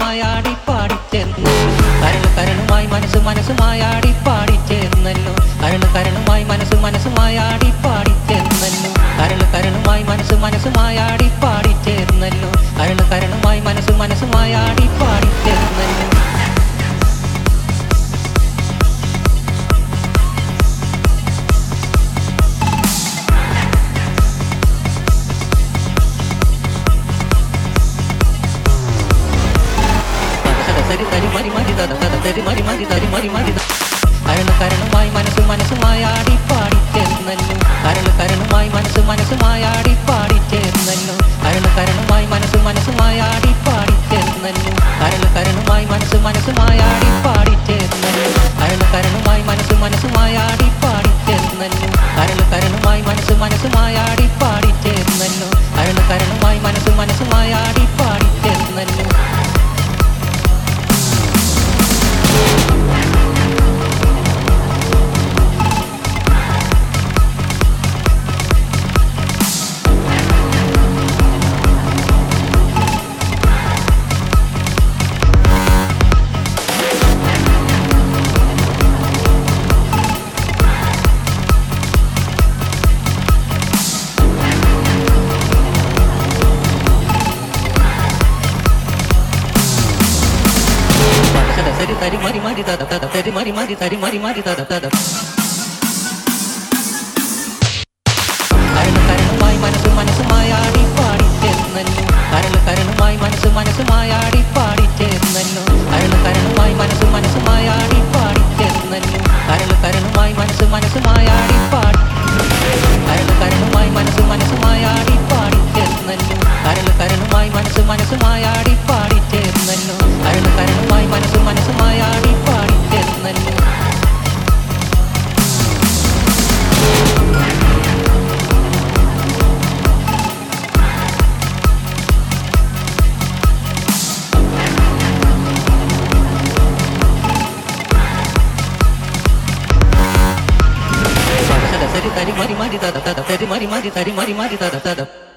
മനസ്സുമായി ആടിപ്പാടിച്ചെന്നു കരളുമായി മനസ്സുമായി ആടിപ്പാടിച്ചെന്നല്ലോ കരളുമായി മനസ്സുമായി ആടിപ്പാടിച്ചെന്നല്ലോ കരളുമായി മനസ്സുമായി ആടിപ്പാടിച്ചെന്നല്ലോ കരളുമായി മനസ്സുമായി ആടിപ്പാടിച്ചെന്നല്ലോ കരളുമായി മനസ്സുമായി ആടിപ്പാടിച്ചെന്നല്ലോ കരളുമായി മനസ്സുമായി ആടിപ്പാടിച്ചെന്നല്ലോ കരളുമായി മനസ്സുമായി ആടിപ്പാടിച്ചെന്നല്ലോ കരളുമായി മനസ്സുമായി ആടിപ്പാടിച്ചെന്നല്ലോ കരളുമായി മനസ്സുമായി ആടിപ്പാടിച്ചെന്നല്ലോ കരളുമായി മനസ്സുമായി ആടിപ്പാടിച്ചെന്നല്ലോ കരളുമായി മനസ്സുമായി ആടിപ്പാടിച്ചെന്നല്ലോ കരളുമായി മനസ്സുമായി ആടിപ്പാടിച്ചെന്നല്ലോ കരളുമായി മനസ്സുമായി ആടിപ്പാടിച്ചെന്നല്ലോ കരളുമായി മനസ്സുമായി ആടിപ്പാടിച്ചെന്നല്ലോ കരളുമായി മനസ്സുമായി ആടിപ്പാടി കരളുമായി മനസ്സുമായി ആടിപ്പാടിച്ചെന്നല്ലോ കരളുമായി മനസ്സുമായി ആടിപ്പാടിച്ചെന്നല്ലോ കരളുമായി മനസ്സുമായി ആടിപ്പാടിച്ചെന്നല്ലോ തരി മരി മരി തരി മരി മരി തരി മരി മരി